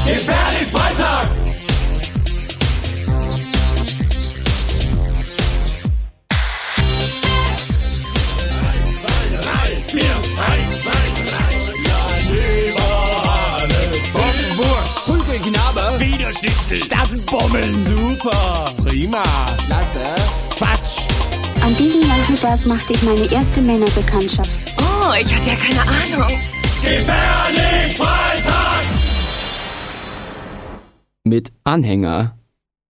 Gefährlich Freitag! Knabe, Widerschnitzel, Staffelbommeln, super, prima, klasse, Quatsch. An diesem Nachmittag machte ich meine erste Männerbekanntschaft. Oh, ich hatte ja keine Ahnung. Gefährlich Freitag! Mit Anhänger.